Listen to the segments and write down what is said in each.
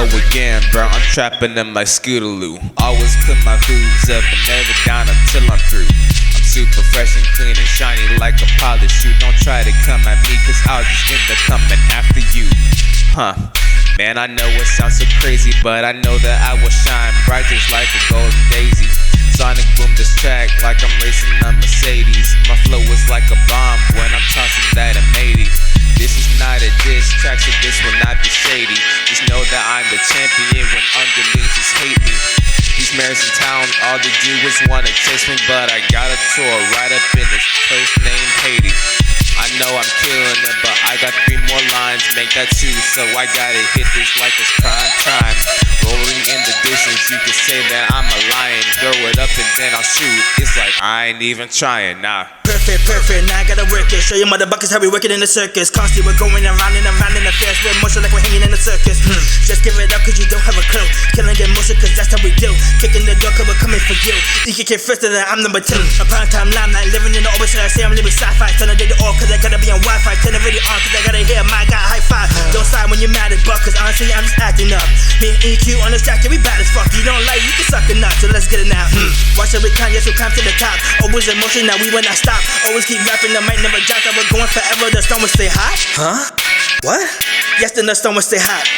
again, bro. I'm trapping them like Scootaloo. Always put my hooves up and never down until I'm through. I'm super fresh and clean and shiny like a polished shoe. Don't try to come at me, cause I'll just end up coming after you. Man, I know it sounds so crazy, but I know that I will shine bright just like a golden daisy. Sonic boom this track like I'm racing a Mercedes. My flow is like a bomb when I'm tossing that M80. This is not a diss track, so this will not be shady. Just know that I'm the champion when underlings just hate me. These mares in town, all they do is wanna chase me, but I got a tour right up in this place named Haiti. I know I'm killing it, but I got 3 more lines, make that 2, so I gotta hit this like it's prime time. Rolling in the distance, you can say that I'm a lion. Throw it up and then I'll shoot, it's like I ain't even trying, nah. Perfect, now I gotta work it. Show you motherfuckers how we work it in the circus. Constantly we're going around and around in the fast with motion like we're hanging in the circus. Just give it up cause you don't have a clue. Killing your motion cause that's how we do. Kicking the door cause we're coming for you. You can get first and then I'm number 2. A prime time limelight, living in the orbit, so I say I'm living sci-fi. Turn the all cause I gotta be on Wi-Fi. Turn the radio on cause I gotta hear my guy high five. Don't side when you're mad as buck cause honestly I'm just acting up. Me and EQ on this track, yeah, we bad as fuck. You don't like, you can suck a nut, so let's get it now. Watch every time, yes we climb to the top. Always in motion, now we will not stop. Always keep rapping, the mic never drops. I was going forever, the storm will stay hot. What? Yes, then the storm will stay hot.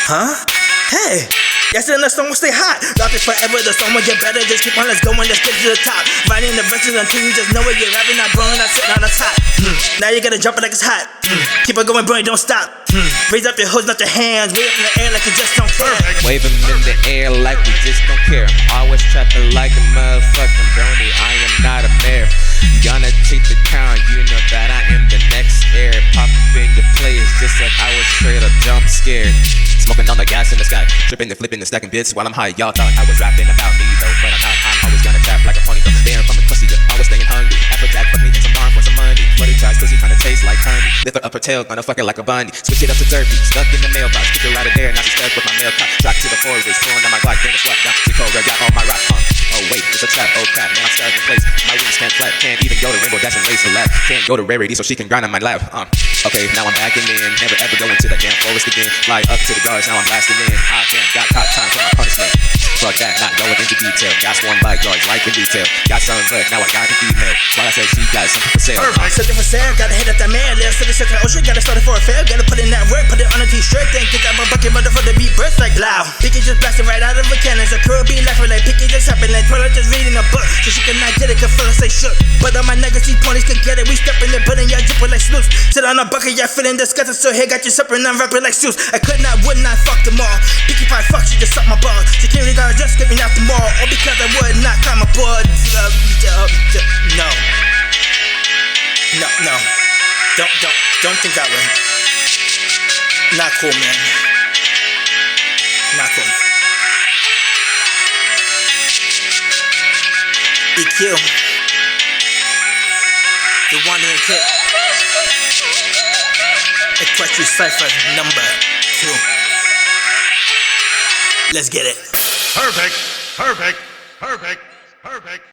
Hey. Yes, then the storm will stay hot. Rapping forever, the storm will get better. Just keep on, let's go and let's get to the top. Writing the verses until you just know it. You're rapping, not blowing, not sitting on the top. Now you gotta jump it like it's hot. Keep on going, bro, don't stop. Raise up your hoods, not your hands. Wave up in the air like you just don't care. Wave them in the air like we just don't care. Always trapping like a motherfucking brony. I am not a mare. Gonna take the crown, you know that I am the next heir. Pop up in your place just like I was straight up jump scared. Smoking on the gas in the sky, tripping and flipping and stacking bits while I'm high. Y'all thought I was rapping about me though, but I'm not. I'm always gonna trap like a pony though. Bearing from a pussy, always staying hungry. Applejack, fuck me in some barn for some money. Bloody tries, pussy kinda tastes like honey. Lift her up her tail, gonna fuck it like a bunny. Switch it up to derby, stuck in the mailbox. Kick her out of there, now she's stuck with my mail cop. Drop to the forest, pulling on my Glock, then it's locked down. She cold, got on my rock, Oh wait, it's a trap, oh crap, man I'm stuck in place. My wings can't flap, can't even go to Rainbow Dash and race for lap. Can't go to Rarity so she can grind on my lap. Okay, now I'm backing in, never ever go into the damn forest again. Fly up to the guards, now I'm blasting in. Damn, got caught time for my punishment. Fuck that, not going into detail. Got sworn by guards like in retail. Got some but now I got a female. While I said she got something for sale. Something for sale, gotta hit up that man. Let's set the shit to ocean, gotta start it for a fail. Gotta put in that work, put it on a t-shirt. Then get that bucket mother for the beat burst like loud. Picky just blasting right out of a cannon. So crew be laughing like Picky just happened. Like Twilight just reading a book. So she cannot get it, cause fellas say shook. But all my niggas, these ponies can get it. We stepping there, putting y'all dripping like sleuths. Sit on a bucket, y'all feeling disgusted. So here got you supping, I'm rapping like Zeus. I could not, would not, fuck them all. Picky pie, fuck, she just suck my balls. Security guard just get me out the mall. All because I would not climb aboard. No. Don't think that way. Not cool, man. Not cool. EQ. The Wandering Kid. Equestri Cypher number 2. Let's get it. Perfect.